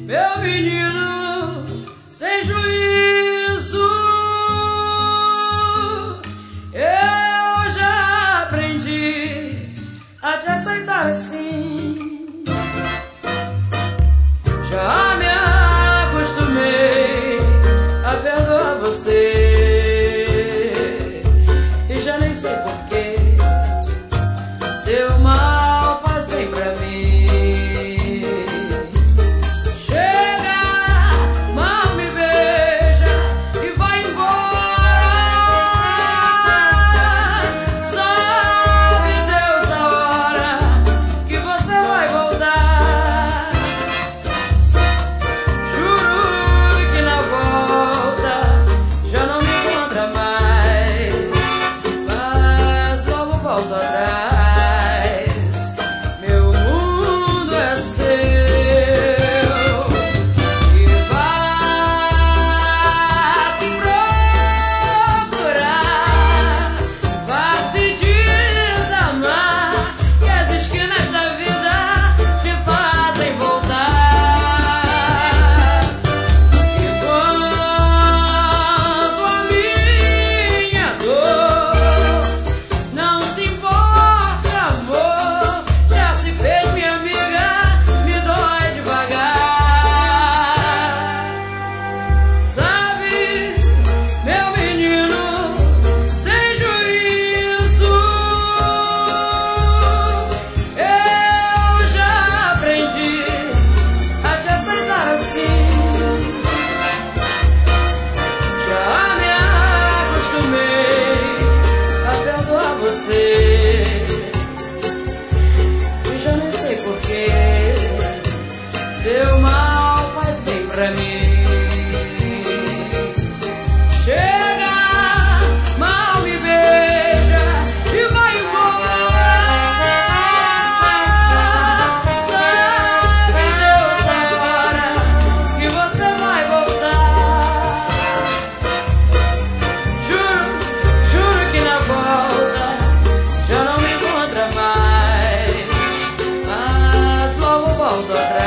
meu menino sem juízo. Eu já aprendi a te aceitar assim, já me acostumei a perdoar você, e já nem sei porquê seu mal faz bem pra mim. Seu mal faz bem pra mim. Chega, mal me beija e vai embora. Sabe Deus a hora que você vai voltar. Juro que na volta já não me encontra mais, mas logo volto atrás.